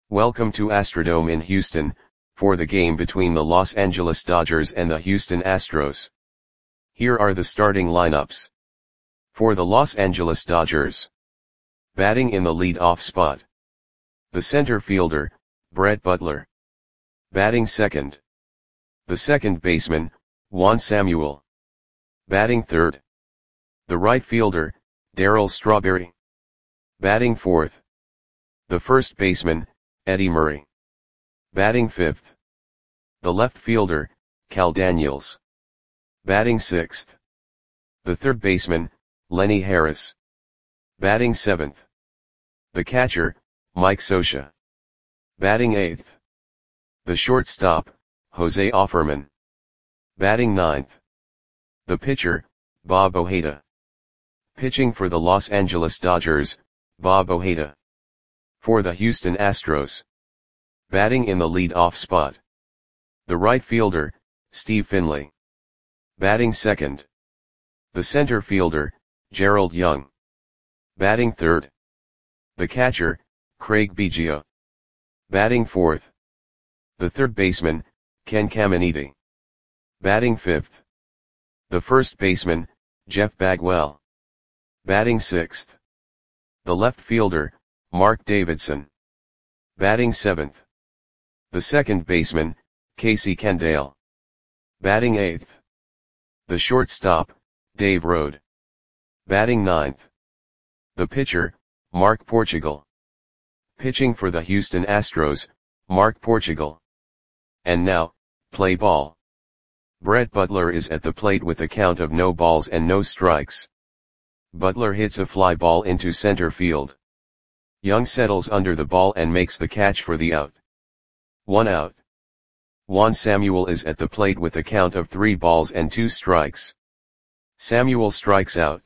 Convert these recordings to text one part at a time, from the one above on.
Welcome to Astrodome in Houston, for the game between the Los Angeles Dodgers and the Houston Astros. Here are the starting lineups. For the Los Angeles Dodgers. Batting in the lead-off spot. The center fielder, Brett Butler. Batting second. The second baseman, Juan Samuel. Batting third. The right fielder, Darryl Strawberry. Batting fourth. The first baseman, Eddie Murray. Batting fifth. The left fielder, Cal Daniels. Batting sixth. The third baseman, Lenny Harris. Batting seventh. The catcher, Mike Scioscia. Batting eighth. The shortstop, Jose Offerman. Batting ninth. The pitcher, Bob Ojeda. Pitching for the Los Angeles Dodgers, Bob Ojeda. For the Houston Astros. Batting in the lead-off spot. The right fielder, Steve Finley. Batting second. The center fielder, Gerald Young. Batting third. The catcher, Craig Biggio. Batting fourth. The third baseman, Ken Caminiti. Batting fifth. The first baseman, Jeff Bagwell. Batting sixth. The left fielder, Mark Davidson. Batting seventh. The second baseman, Casey Candaele. Batting eighth. The shortstop, Dave Rode. Batting ninth. The pitcher, Mark Portugal. Pitching for the Houston Astros, Mark Portugal. And now, play ball. Brett Butler is at the plate with a count of no balls and no strikes. Butler hits a fly ball into center field. Young settles under the ball and makes the catch for the out. 1 out. Juan Samuel is at the plate with a count of 3 balls and 2 strikes. Samuel strikes out.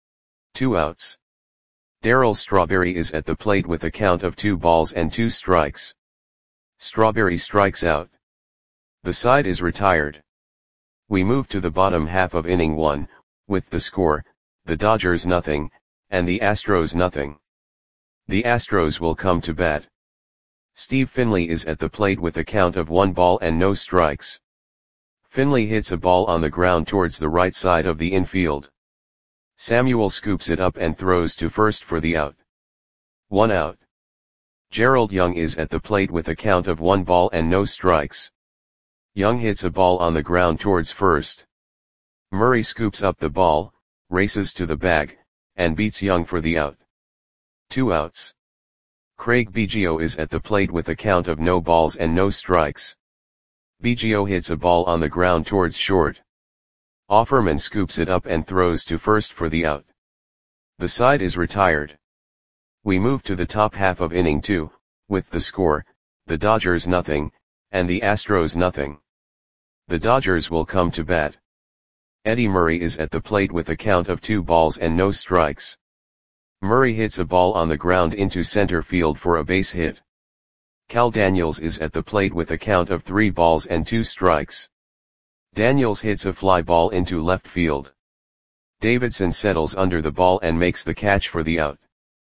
2 outs. Darryl Strawberry is at the plate with a count of 2 balls and 2 strikes. Strawberry strikes out. The side is retired. We move to the bottom half of inning 1, with the score, the Dodgers nothing, and the Astros nothing. The Astros will come to bat. Steve Finley is at the plate with a count of 1 ball and no strikes. Finley hits a ball on the ground towards the right side of the infield. Samuel scoops it up and throws to first for the out. 1 out. Gerald Young is at the plate with a count of 1 ball and no strikes. Young hits a ball on the ground towards first. Murray scoops up the ball, races to the bag, and beats Young for the out. 2 outs. Craig Biggio is at the plate with a count of no balls and no strikes. Biggio hits a ball on the ground towards short. Offerman scoops it up and throws to first for the out. The side is retired. We move to the top half of inning 2, with the score, the Dodgers nothing, and the Astros nothing. The Dodgers will come to bat. Eddie Murray is at the plate with a count of 2 balls and no strikes. Murray hits a ball on the ground into center field for a base hit. Cal Daniels is at the plate with a count of 3 balls and 2 strikes. Daniels hits a fly ball into left field. Davidson settles under the ball and makes the catch for the out.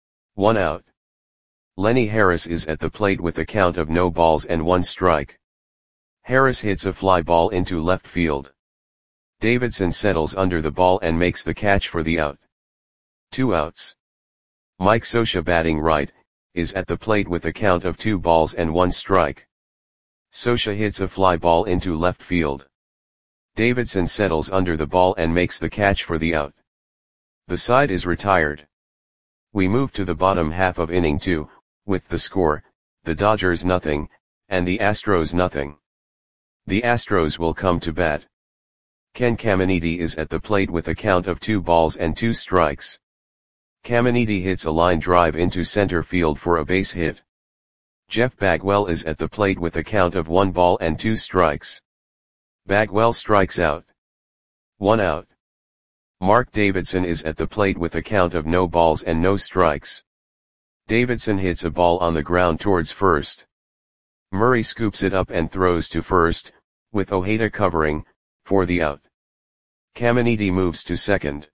1 out. Lenny Harris is at the plate with a count of no balls and 1 strike. Harris hits a fly ball into left field. Davidson settles under the ball and makes the catch for the out. 2 outs. Mike Scioscia, batting right, is at the plate with a count of 2 balls and 1 strike. Scioscia hits a fly ball into left field. Davidson settles under the ball and makes the catch for the out. The side is retired. We move to the bottom half of inning 2, with the score, the Dodgers nothing, and the Astros nothing. The Astros will come to bat. Ken Caminiti is at the plate with a count of 2 balls and 2 strikes. Caminiti hits a line drive into center field for a base hit. Jeff Bagwell is at the plate with a count of 1 ball and 2 strikes. Bagwell strikes out. 1 out. Mark Davidson is at the plate with a count of no balls and no strikes. Davidson hits a ball on the ground towards first. Murray scoops it up and throws to first, with Ojeda covering, for the out. Caminiti moves to second.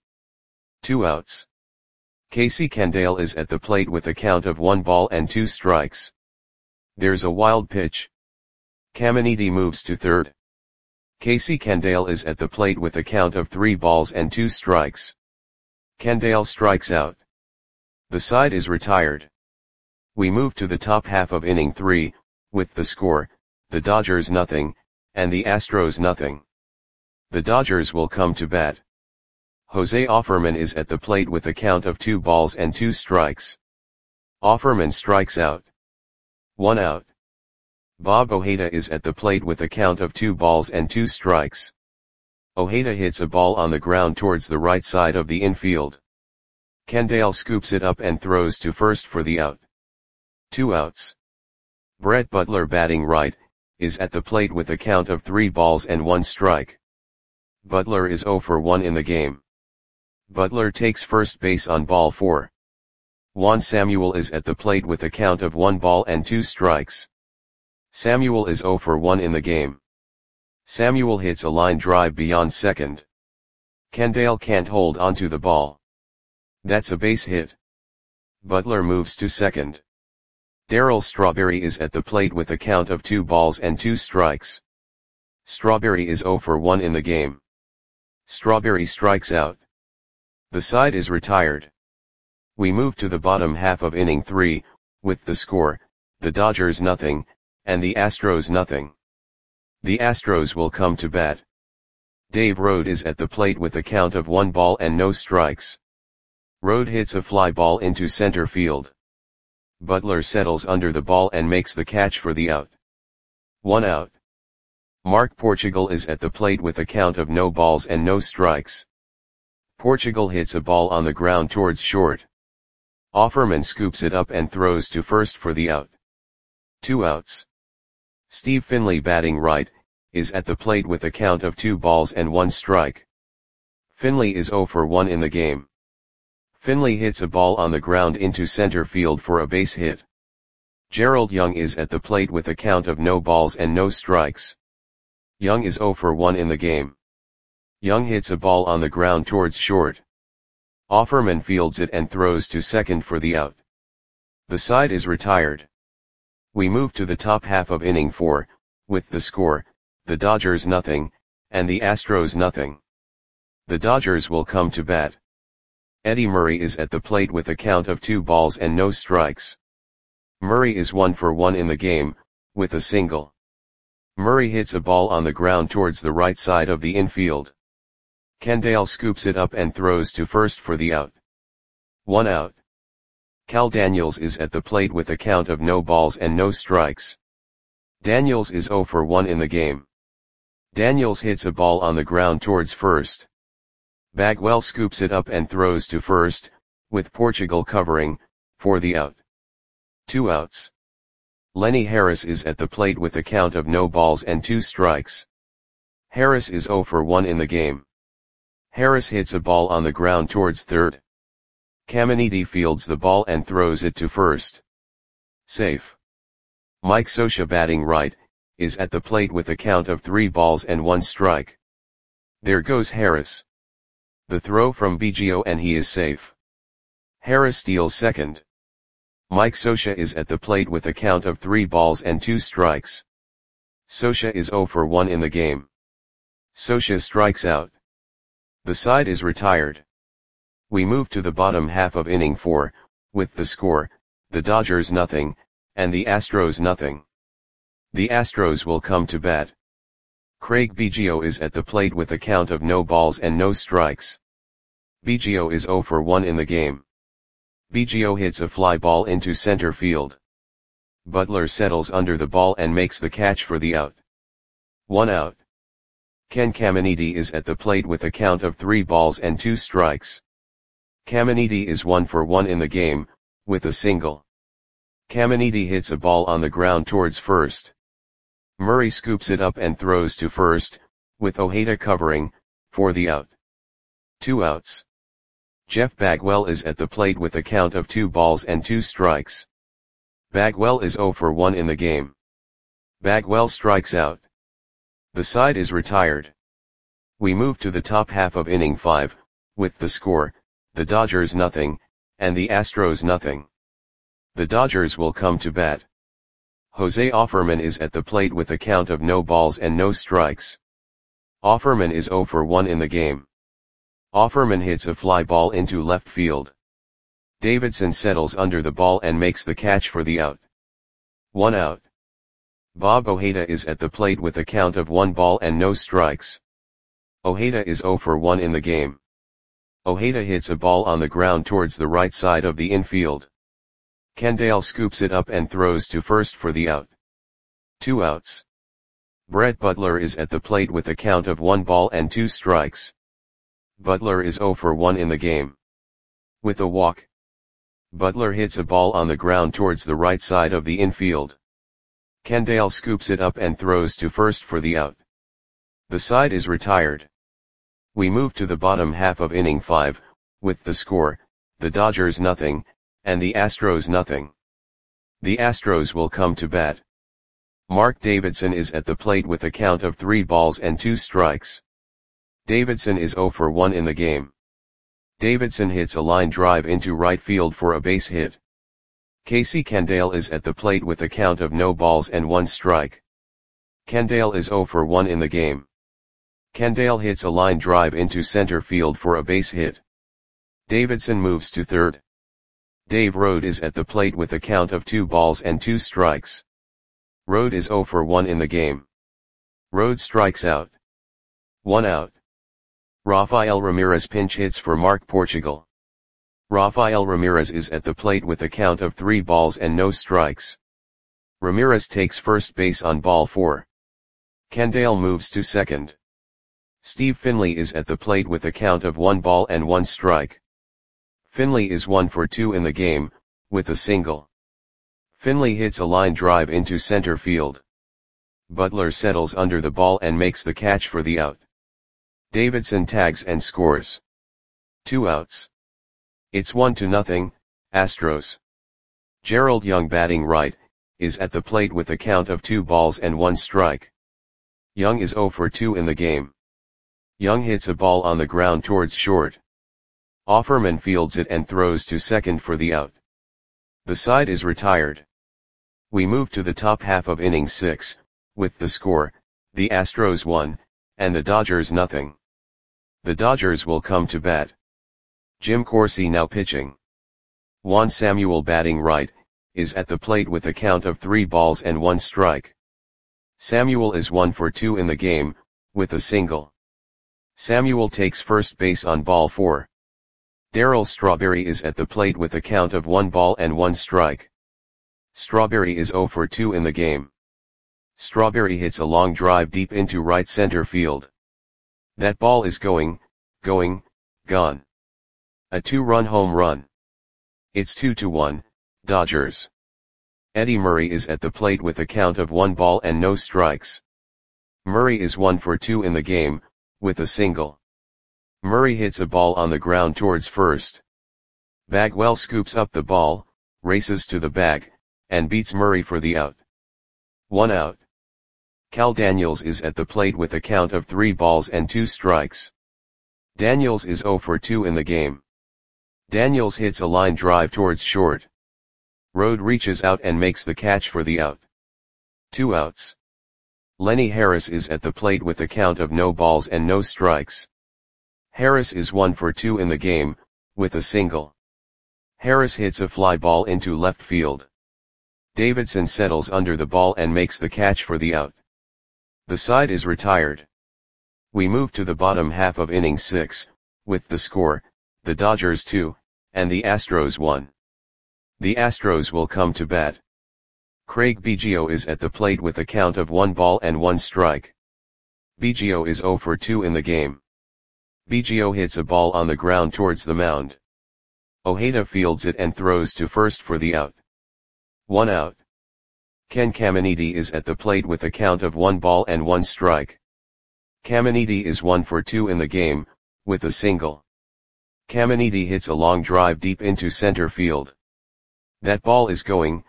2 outs. Casey Candaele is at the plate with a count of 1 ball and 2 strikes. There's a wild pitch. Caminiti moves to third. Casey Candale is at the plate with a count of 3 balls and 2 strikes. Candale strikes out. The side is retired. We move to the top half of inning 3, with the score, the Dodgers nothing, and the Astros nothing. The Dodgers will come to bat. Jose Offerman is at the plate with a count of 2 balls and 2 strikes. Offerman strikes out. 1 out. Bob Ojeda is at the plate with a count of 2 balls and 2 strikes. Ojeda hits a ball on the ground towards the right side of the infield. Candale scoops it up and throws to first for the out. 2 outs. Brett Butler, batting right, is at the plate with a count of 3 balls and 1 strike. Butler is 0 for 1 in the game. Butler takes first base on ball 4. Juan Samuel is at the plate with a count of 1 ball and 2 strikes. Samuel is 0 for 1 in the game. Samuel hits a line drive beyond second. Candale can't hold onto the ball. That's a base hit. Butler moves to second. Darryl Strawberry is at the plate with a count of 2 balls and 2 strikes. Strawberry is 0 for 1 in the game. Strawberry strikes out. The side is retired. We move to the bottom half of inning 3, with the score, the Dodgers nothing, and the Astros nothing. The Astros will come to bat. Dave Rode is at the plate with a count of 1 ball and no strikes. Rode hits a fly ball into center field. Butler settles under the ball and makes the catch for the out. 1 out. Mark Portugal is at the plate with a count of no balls and no strikes. Portugal hits a ball on the ground towards short. Offerman scoops it up and throws to first for the out. 2 outs. Steve Finley, batting right, is at the plate with a count of 2 balls and 1 strike. Finley is 0 for 1 in the game. Finley hits a ball on the ground into center field for a base hit. Gerald Young is at the plate with a count of no balls and no strikes. Young is 0 for 1 in the game. Young hits a ball on the ground towards short. Offerman fields it and throws to second for the out. The side is retired. We move to the top half of inning 4, with the score, the Dodgers nothing, and the Astros nothing. The Dodgers will come to bat. Eddie Murray is at the plate with a count of 2 balls and no strikes. Murray is 1 for 1 in the game, with a single. Murray hits a ball on the ground towards the right side of the infield. Candale scoops it up and throws to first for the out. 1 out. Cal Daniels is at the plate with a count of no balls and no strikes. Daniels is 0 for 1 in the game. Daniels hits a ball on the ground towards first. Bagwell scoops it up and throws to first, with Portugal covering, for the out. 2 outs. Lenny Harris is at the plate with a count of no balls and 2 strikes. Harris is 0 for 1 in the game. Harris hits a ball on the ground towards third. Caminiti fields the ball and throws it to first. Safe. Mike Scioscia, batting right, is at the plate with a count of 3 balls and 1 strike. There goes Harris. The throw from Biggio and he is safe. Harris steals second. Mike Scioscia is at the plate with a count of 3 balls and 2 strikes. Scioscia is 0 for 1 in the game. Scioscia strikes out. The side is retired. We move to the bottom half of inning 4, with the score, the Dodgers nothing, and the Astros nothing. The Astros will come to bat. Craig Biggio is at the plate with a count of no balls and no strikes. Biggio is 0 for 1 in the game. Biggio hits a fly ball into center field. Butler settles under the ball and makes the catch for the out. 1 out. Ken Caminiti is at the plate with a count of 3 balls and 2 strikes. Caminiti is 1 for 1 in the game, with a single. Caminiti hits a ball on the ground towards first. Murray scoops it up and throws to first, with Ojeda covering, for the out. 2 outs. Jeff Bagwell is at the plate with a count of 2 balls and 2 strikes. Bagwell is 0 for 1 in the game. Bagwell strikes out. The side is retired. We move to the top half of inning 5, with the score, the Dodgers nothing, and the Astros nothing. The Dodgers will come to bat. Jose Offerman is at the plate with a count of no balls and no strikes. Offerman is 0 for 1 in the game. Offerman hits a fly ball into left field. Davidson settles under the ball and makes the catch for the out. 1 out. Bob Ojeda is at the plate with a count of 1 ball and no strikes. Ojeda is 0 for 1 in the game. Ojeda hits a ball on the ground towards the right side of the infield. Kendall scoops it up and throws to first for the out. 2 outs. Brett Butler is at the plate with a count of 1 ball and 2 strikes. Butler is 0 for 1 in the game. With a walk, Butler hits a ball on the ground towards the right side of the infield. Kendall scoops it up and throws to first for the out. The side is retired. We move to the bottom half of inning 5, with the score, the Dodgers nothing, and the Astros nothing. The Astros will come to bat. Mark Davidson is at the plate with a count of 3 balls and 2 strikes. Davidson is 0 for 1 in the game. Davidson hits a line drive into right field for a base hit. Casey Kendall is at the plate with a count of no balls and 1 strike. Kendall is 0 for 1 in the game. Kendall hits a line drive into center field for a base hit. Davidson moves to third. Dave Rode is at the plate with a count of 2 balls and 2 strikes. Rode is 0 for 1 in the game. Rode strikes out. 1 out. Rafael Ramirez pinch hits for Mark Portugal. Rafael Ramirez is at the plate with a count of 3 balls and no strikes. Ramirez takes first base on ball 4. Kendall moves to second. Steve Finley is at the plate with a count of 1 ball and 1 strike. Finley is 1 for 2 in the game, with a single. Finley hits a line drive into center field. Butler settles under the ball and makes the catch for the out. Davidson tags and scores. 2 outs. It's 1-0, Astros. Gerald Young batting right, is at the plate with a count of 2 balls and 1 strike. Young is 0 for 2 in the game. Young hits a ball on the ground towards short. Offerman fields it and throws to second for the out. The side is retired. We move to the top half of inning 6, with the score, the Astros 1, and the Dodgers nothing. The Dodgers will come to bat. Jim Corsi now pitching. Juan Samuel batting right, is at the plate with a count of 3 balls and 1 strike. Samuel is 1 for 2 in the game, with a single. Samuel takes first base on ball 4. Darryl Strawberry is at the plate with a count of 1 ball and 1 strike. Strawberry is 0 for 2 in the game. Strawberry hits a long drive deep into right center field. That ball is going, gone. A 2-run home run. It's 2-1, Dodgers. Eddie Murray is at the plate with a count of 1 ball and no strikes. Murray is 1 for 2 in the game, with a single. Murray hits a ball on the ground towards first. Bagwell scoops up the ball, races to the bag, and beats Murray for the out. 1 out. Cal Daniels is at the plate with a count of 3 balls and 2 strikes. Daniels is 0 for 2 in the game. Daniels hits a line drive towards short. Rode reaches out and makes the catch for the out. 2 outs. Lenny Harris is at the plate with a count of no balls and no strikes. Harris is 1 for 2 in the game, with a single. Harris hits a fly ball into left field. Davidson settles under the ball and makes the catch for the out. The side is retired. We move to the bottom half of inning 6, with the score, the Dodgers 2, and the Astros 1. The Astros will come to bat. Craig Biggio is at the plate with a count of 1 ball and 1 strike. Biggio is 0 for 2 in the game. Biggio hits a ball on the ground towards the mound. Ojeda fields it and throws to first for the out. 1 out. Ken Caminiti is at the plate with a count of 1 ball and 1 strike. Caminiti is 1 for 2 in the game, with a single. Caminiti hits a long drive deep into center field. That ball is going,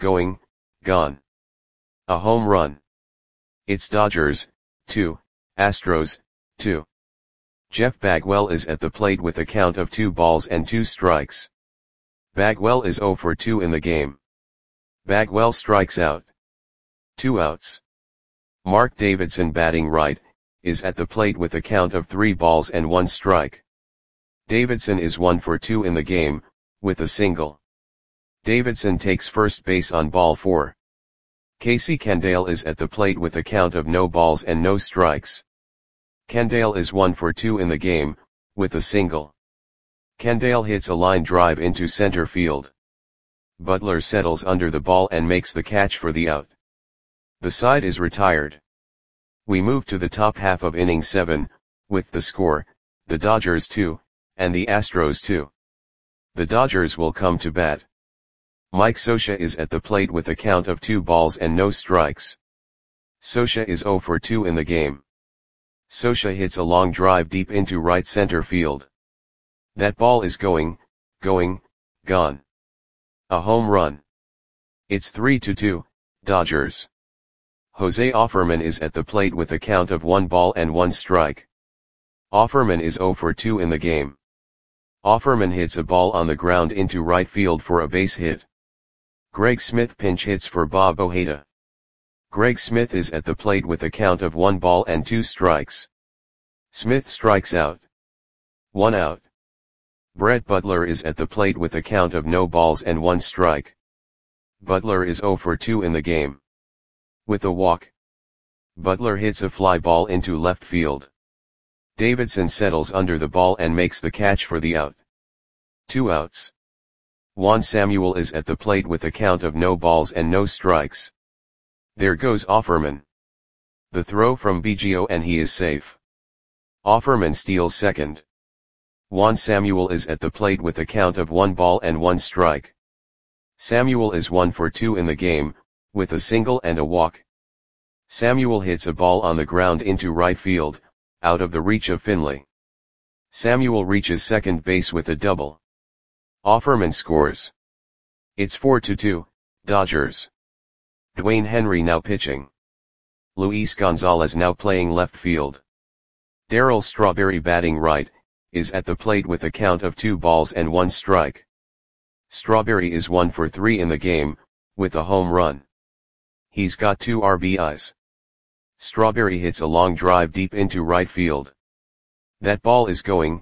gone. A home run. It's Dodgers, 2, Astros, 2. Jeff Bagwell is at the plate with a count of 2 balls and 2 strikes. Bagwell is 0 for 2 in the game. Bagwell strikes out. 2 outs. Mark Davidson batting right, is at the plate with a count of 3 balls and 1 strike. Davidson is 1 for 2 in the game, with a single. Davidson takes first base on ball 4. Casey Candale is at the plate with a count of no balls and no strikes. Candale is 1 for 2 in the game, with a single. Candale hits a line drive into center field. Butler settles under the ball and makes the catch for the out. The side is retired. We move to the top half of inning 7, with the score, the Dodgers 2, and the Astros 2. The Dodgers will come to bat. Mike Scioscia is at the plate with a count of 2 balls and no strikes. Scioscia is 0 for 2 in the game. Scioscia hits a long drive deep into right center field. That ball is going, gone. A home run. It's 3-2, Dodgers. Jose Offerman is at the plate with a count of 1 ball and 1 strike. Offerman is 0 for 2 in the game. Offerman hits a ball on the ground into right field for a base hit. Greg Smith pinch hits for Bob Ojeda. Greg Smith is at the plate with a count of 1 ball and 2 strikes. Smith strikes out. 1 out. Brett Butler is at the plate with a count of no balls and 1 strike. Butler is 0 for 2 in the game. With a walk. Butler hits a fly ball into left field. Davidson settles under the ball and makes the catch for the out. 2 outs. Juan Samuel is at the plate with a count of no balls and no strikes. There goes Offerman. The throw from Biggio and he is safe. Offerman steals second. Juan Samuel is at the plate with a count of 1 ball and 1 strike. Samuel is 1 for 2 in the game, with a single and a walk. Samuel hits a ball on the ground into right field, out of the reach of Finley. Samuel reaches second base with a double. Offerman scores. It's 4-2, Dodgers. Dwayne Henry now pitching. Luis Gonzalez now playing left field. Darryl Strawberry batting right, is at the plate with a count of 2 balls and 1 strike. Strawberry is 1 for 3 in the game, with a home run. He's got 2 RBIs. Strawberry hits a long drive deep into right field. That ball is going,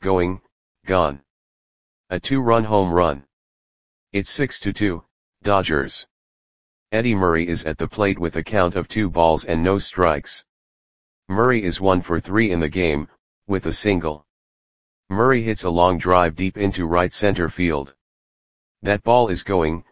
gone. A 2-run home run. It's 6-2, Dodgers. Eddie Murray is at the plate with a count of 2 balls and no strikes. Murray is 1 for 3 in the game, with a single. Murray hits a long drive deep into right center field. That ball is going,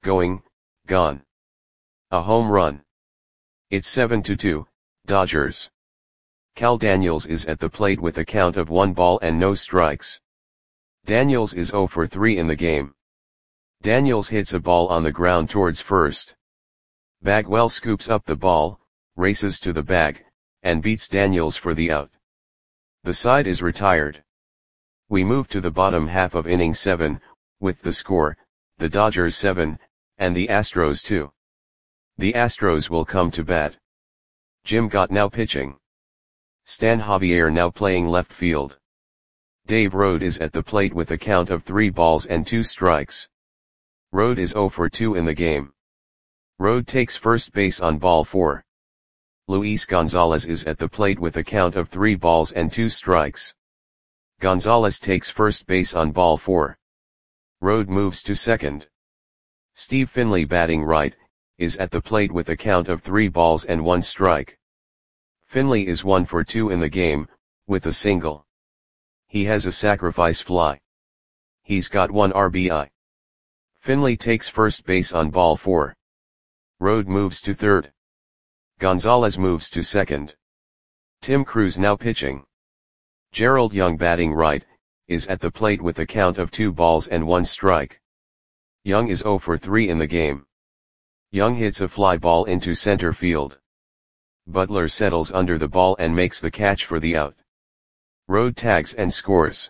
gone. A home run. It's 7-2, Dodgers. Cal Daniels is at the plate with a count of 1 ball and no strikes. Daniels is 0 for 3 in the game. Daniels hits a ball on the ground towards first. Bagwell scoops up the ball, races to the bag, and beats Daniels for the out. The side is retired. We move to the bottom half of inning 7, with the score, the Dodgers 7, and the Astros 2. The Astros will come to bat. Jim Gott now pitching. Stan Javier now playing left field. Dave Rode is at the plate with a count of 3 balls and 2 strikes. Rode is 0 for 2 in the game. Rode takes first base on ball 4. Luis Gonzalez is at the plate with a count of 3 balls and 2 strikes. Gonzalez takes first base on ball 4. Rode moves to second. Steve Finley batting right, is at the plate with a count of 3 balls and 1 strike. Finley is 1 for 2 in the game, with a single. He has a sacrifice fly. He's got 1 RBI. Finley takes first base on ball 4. Rode moves to third. Gonzalez moves to second. Tim Cruz now pitching. Gerald Young batting right, is at the plate with a count of 2 balls and 1 strike. Young is 0 for 3 in the game. Young hits a fly ball into center field. Butler settles under the ball and makes the catch for the out. Rode tags and scores.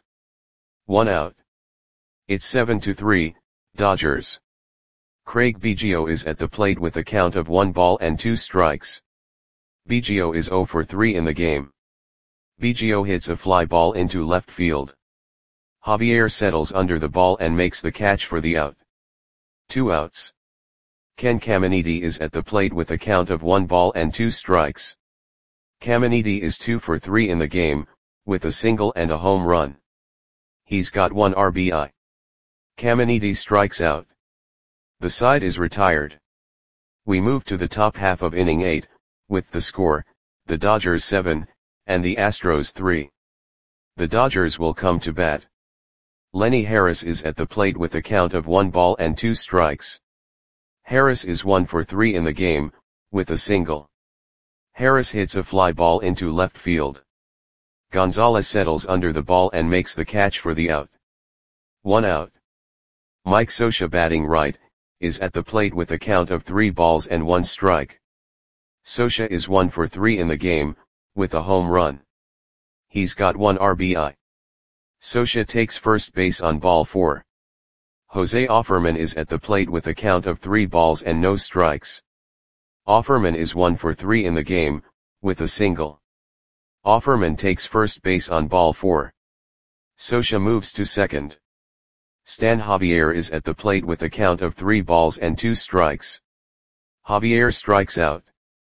1 out. It's 7-3, Dodgers. Craig Biggio is at the plate with a count of 1 ball and 2 strikes. Biggio is 0 for 3 in the game. Biggio hits a fly ball into left field. Javier settles under the ball and makes the catch for the out. 2 outs. Ken Caminiti is at the plate with a count of 1 ball and 2 strikes. Caminiti is 2 for 3 in the game, with a single and a home run. He's got 1 RBI. Caminiti strikes out. The side is retired. We move to the top half of inning 8, with the score, the Dodgers 7, and the Astros 3. The Dodgers will come to bat. Lenny Harris is at the plate with a count of 1 ball and 2 strikes. Harris is 1 for 3 in the game, with a single. Harris hits a fly ball into left field. Gonzalez settles under the ball and makes the catch for the out. 1 out. Mike Scioscia, batting right, is at the plate with a count of 3 balls and 1 strike. Scioscia is 1 for 3 in the game, with a home run. He's got 1 RBI. Scioscia takes first base on ball 4. Jose Offerman is at the plate with a count of 3 balls and no strikes. Offerman is 1 for 3 in the game, with a single. Offerman takes first base on ball 4. Scioscia moves to second. Stan Javier is at the plate with a count of 3 balls and 2 strikes. Javier strikes out.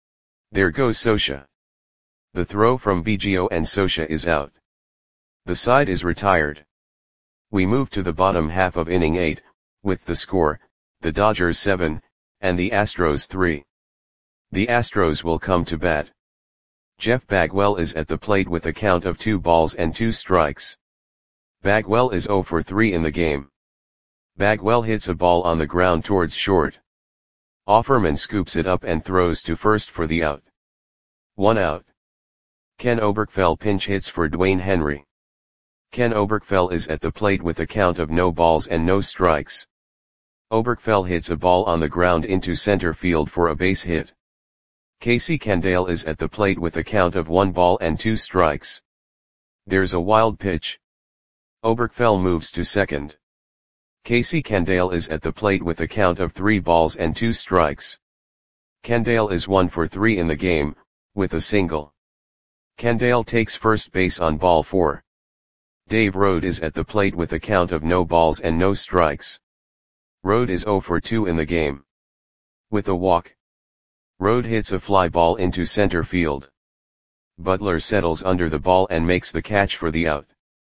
There goes Scioscia. The throw from Biggio and Scioscia is out. The side is retired. We move to the bottom half of inning 8, with the score, the Dodgers 7, and the Astros 3. The Astros will come to bat. Jeff Bagwell is at the plate with a count of 2 balls and 2 strikes. Bagwell is 0 for 3 in the game. Bagwell hits a ball on the ground towards short. Offerman scoops it up and throws to first for the out. 1 out. Ken Oberkfell pinch hits for Dwayne Henry. Ken Oberkfell is at the plate with a count of no balls and no strikes. Oberkfell hits a ball on the ground into center field for a base hit. Casey Candale is at the plate with a count of 1 ball and 2 strikes. There's a wild pitch. Oberkfell moves to second. Casey Candale is at the plate with a count of 3 balls and 2 strikes. Candale is 1 for 3 in the game, with a single. Candale takes first base on ball 4. Dave Rode is at the plate with a count of no balls and no strikes. Rode is 0 for 2 in the game. With a walk. Rode hits a fly ball into center field. Butler settles under the ball and makes the catch for the out.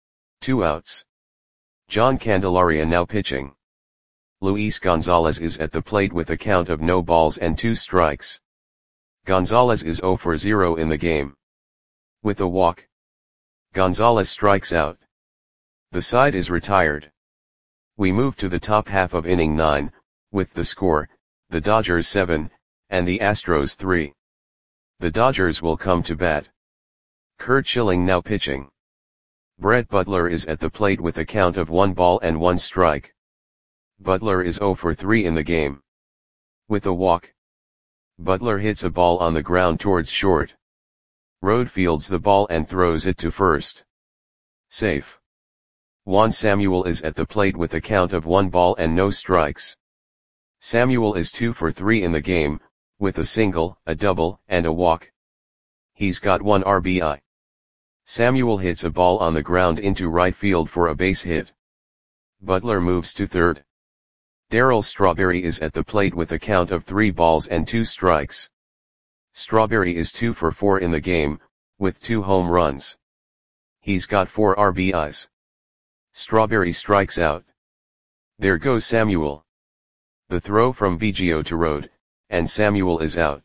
2 outs. John Candelaria now pitching. Luis Gonzalez is at the plate with a count of no balls and 2 strikes. Gonzalez is 0 for 0 in the game. With a walk. Gonzalez strikes out. The side is retired. We move to the top half of inning 9, with the score, the Dodgers 7, and the Astros 3. The Dodgers will come to bat. Curt Schilling now pitching. Brett Butler is at the plate with a count of 1 ball and 1 strike. Butler is 0 for 3 in the game. With a walk. Butler hits a ball on the ground towards short. Rode fields the ball and throws it to first. Safe. Juan Samuel is at the plate with a count of 1 ball and no strikes. Samuel is 2 for 3 in the game, with a single, a double, and a walk. He's got 1 RBI. Samuel hits a ball on the ground into right field for a base hit. Butler moves to third. Darryl Strawberry is at the plate with a count of 3 balls and 2 strikes. Strawberry is 2 for 4 in the game, with 2 home runs. He's got 4 RBIs. Strawberry strikes out. There goes Samuel. The throw from Biggio to Rode, and Samuel is out.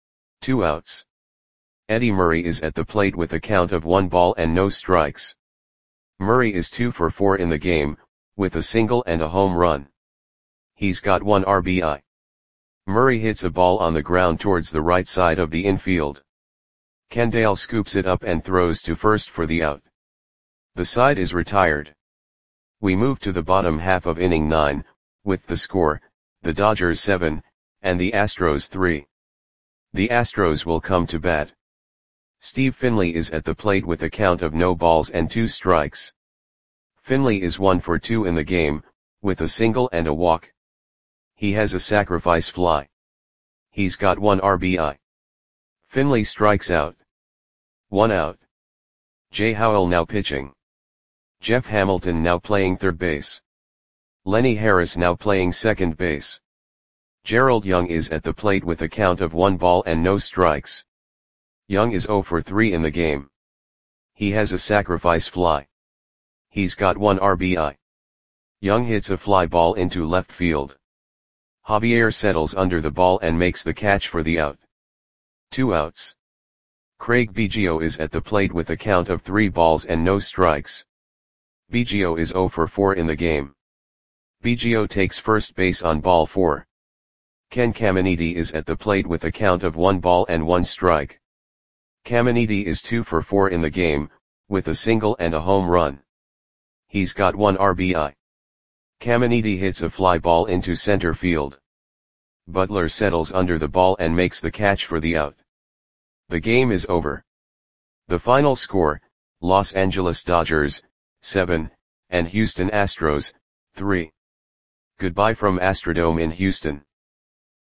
2 outs. Eddie Murray is at the plate with a count of 1 ball and no strikes. Murray is 2 for 4 in the game, with a single and a home run. He's got 1 RBI. Murray hits a ball on the ground towards the right side of the infield. Candale scoops it up and throws to first for the out. The side is retired. We move to the bottom half of inning 9, with the score, the Dodgers 7, and the Astros 3. The Astros will come to bat. Steve Finley is at the plate with a count of no balls and 2 strikes. Finley is 1 for 2 in the game, with a single and a walk. He has a sacrifice fly. He's got 1 RBI. Finley strikes out. 1 out. Jay Howell now pitching. Jeff Hamilton now playing third base. Lenny Harris now playing second base. Gerald Young is at the plate with a count of 1 ball and no strikes. Young is 0 for 3 in the game. He has a sacrifice fly. He's got 1 RBI. Young hits a fly ball into left field. Javier settles under the ball and makes the catch for the out. 2 outs. Craig Biggio is at the plate with a count of 3 balls and no strikes. Biggio is 0 for 4 in the game. Biggio takes first base on ball 4. Ken Caminiti is at the plate with a count of 1 ball and 1 strike. Caminiti is 2 for 4 in the game, with a single and a home run. He's got 1 RBI. Caminiti hits a fly ball into center field. Butler settles under the ball and makes the catch for the out. The game is over. The final score, Los Angeles Dodgers, 7, and Houston Astros, 3. Goodbye from Astrodome in Houston.